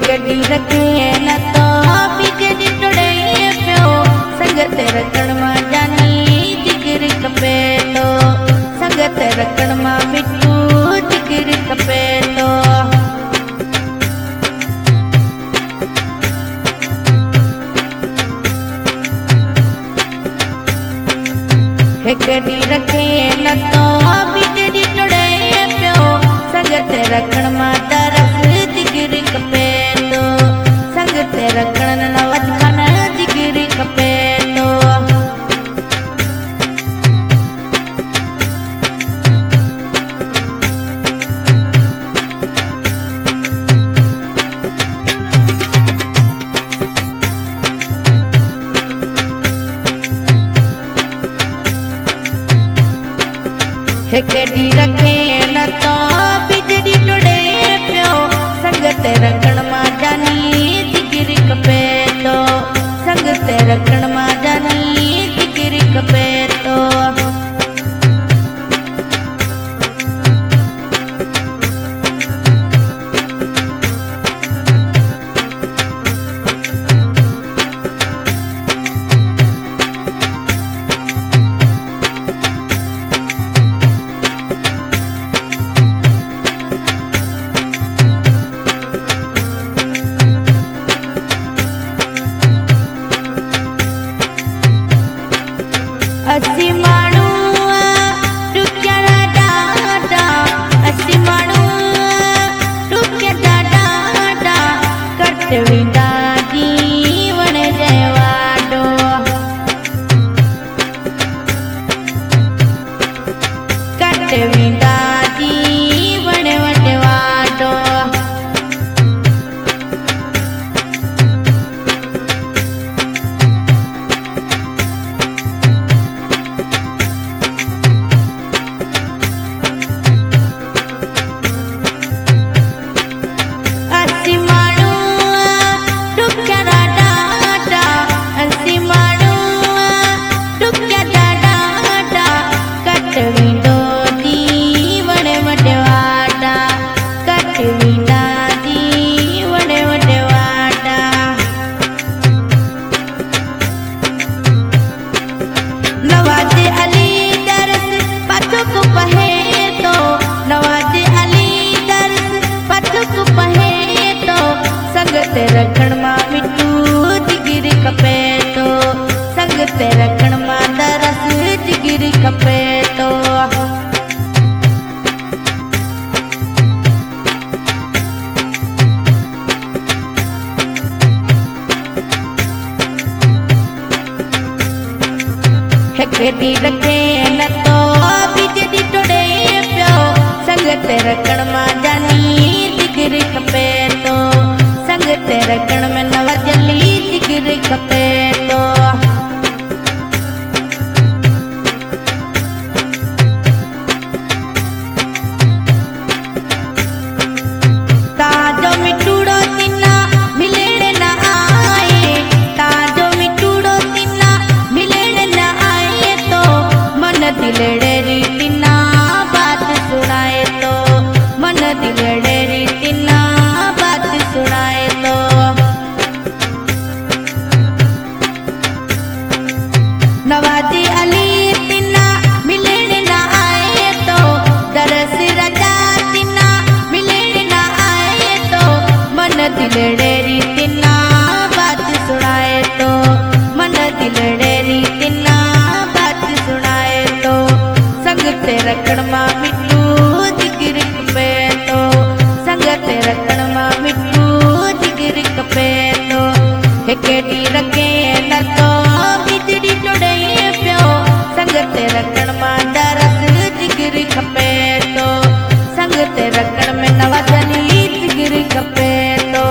गड्डी रखे न तो बिजड़ी टुड़े पियो संगत रखण मां जानी जिगर खपे तो संगत रखण मां मिठू जिगर खपे तो गड्डी रखे न तो बिजड़ी टुड़े पियो संगत रखण मां तरस जिगर खपे तो संगत रखण न वधण जिगर खपे तो गड्डी रखे न तो बिजड़ी टुड़े पियो संगत रखण मां जानी जिगर खपे तो संगत रखण मां जानी जिगर खपे तो असी माण्हू ॾुखिया ॾाढा असी माण्हू ॾुखिया ॾाढा कट वेंदा जीवन जे वाॾो कट वेंदा जीवन वॾे वाॾो नवाज़े अली दरस पथुक पहे तो नवाज़े अली दरस पथुक पहे तो संगत रखण मां मिठू जिगर खपे तो संगत रखण मां दरस जिगर खपे तो गड्डी रखे न तो बिजड़ी टुड़े पियो संगत रखण मां जानी जिगर खपे तो संगत रखण में नवजली जिगर खपे तो ताजो मिठूड़ो तिन्ना मिलण न आए ताजो मिठूड़ो तिन्ना मिलण न आए तो मन दिलड़ेरी तिन्ना बात सुनाए तो मन दिलड़ेरी तिन्ना बात सुनाए तो नवाज़े अली तिन्ना मिलण न आए तो दरस रजा तिन्ना मिलण न आए तो मन दिलड़ेरी तिन्ना बात सुनाए तो मन दिलड़ेरी तिन्ना बात सुनाए तो संगत रखण मां मिठू जिगर खपे तो संगत रखण मां मिठू जिगर खपे तो गड्डी रखे न तो बिजड़ी टुड़े पियो संगत रखण मां दरस जिगर खपे तो संगत रखण में नवाज़ली जिगर खपे तो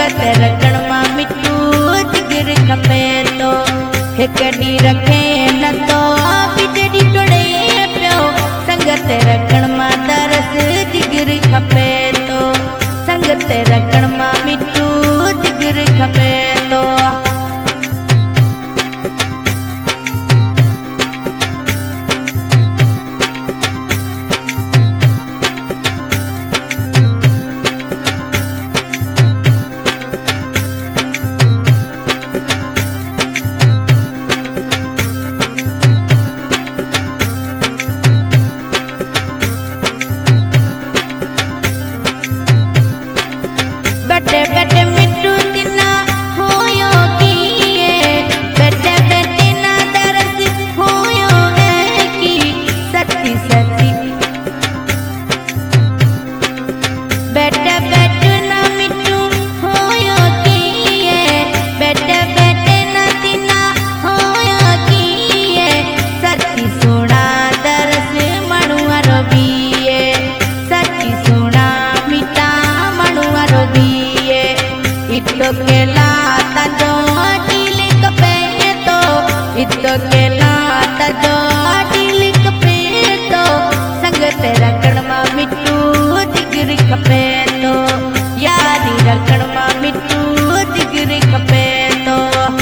संगत रखण मां मिठू जिगर खपे तो हिकड़ी रखे न तो बिजड़ी टुड़े पियो संगत रखण मां तरस जिगर खपे तो संगत रखण मां मिठू जिगर खपे तो बटे बटे मिठू तिना होयो किए बटे बटे ना दरस होयो है की सच्ची सच्ची बटे बटे ना मिठू होयो किए बटे बटे ना तिना होयो किए सच्ची सोना दरस मणुआ रो बीए सच्ची सोना मिठा मणुआ रो बीए इतो केला तजो टिलिक पे तो इतो केला तजो टिलिक पे तो संगत रखण मां मिठू जिगर खपे तो यारी रखण मां मिठू जिगर खपे तो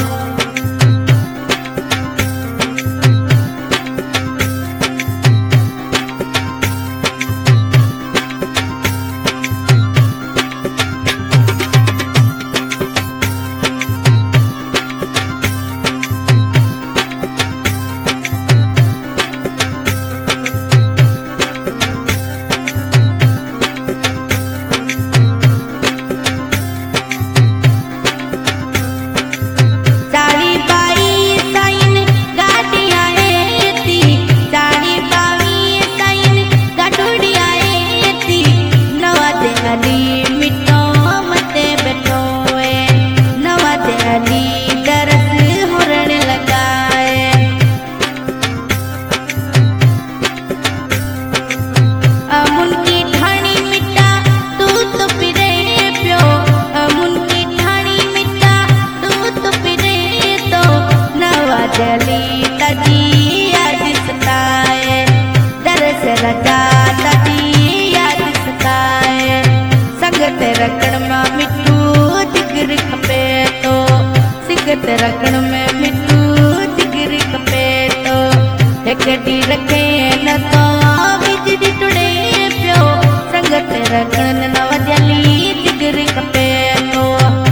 रखण मां मिठू जिगर खपे तो सिगत रखण में मिठू जिगर खपे तो हिकड़ी रखे न तो बिजड़ी टुड़े पियो संगत रखण न वजली जिगर खपे तो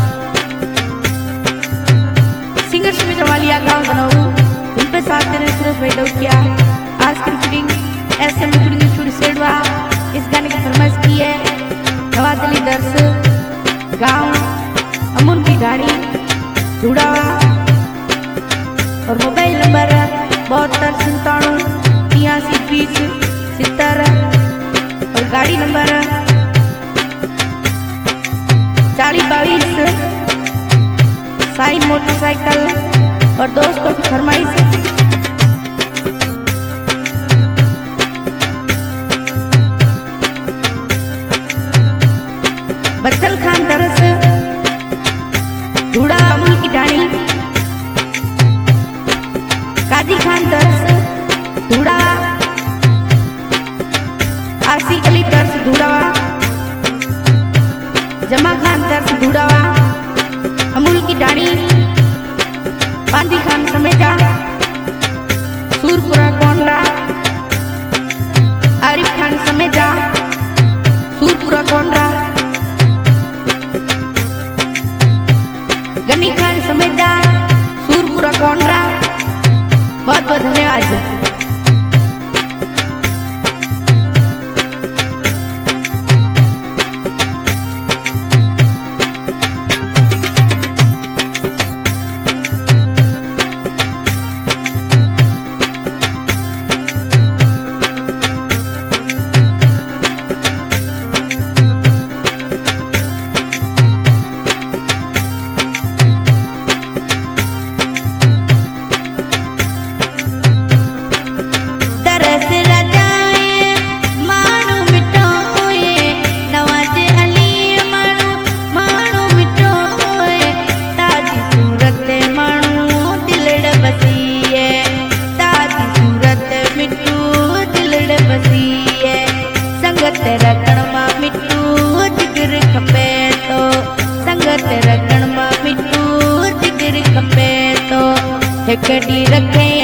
सिंगर सुमित्रा वालिया गाँव बनाऊ उन पे साथ देने सिर्फ बैठो किया आज की रिकॉर्डिंग SM रिकॉर्डिंग स्टूडियो सेडवा इस गाने की फरमाइश की है नवादली दर्श गांव अमून की गाड़ी जुड़ावा और मोबाइल नंबर 7297832070 और गाड़ी नंबर 4022 साई मोटरसाइकिल और दोस्तों की फरमाइश बच्चल खान दरस धूड़ा अमूल की डाणी काजी खान दरस धूड़ा आसी अली दरस धूड़ावा जमा खान दरस धूड़ावा अमूल की डाणी बांदी खान समेजा सूरपुरा कोंडा आरिफ खान समेजा सूरपुरा कोंडा गनी खान समेजा सूरपुरा कोंडा बहुत बहुत धन्यवाद। सिकड़ी रखे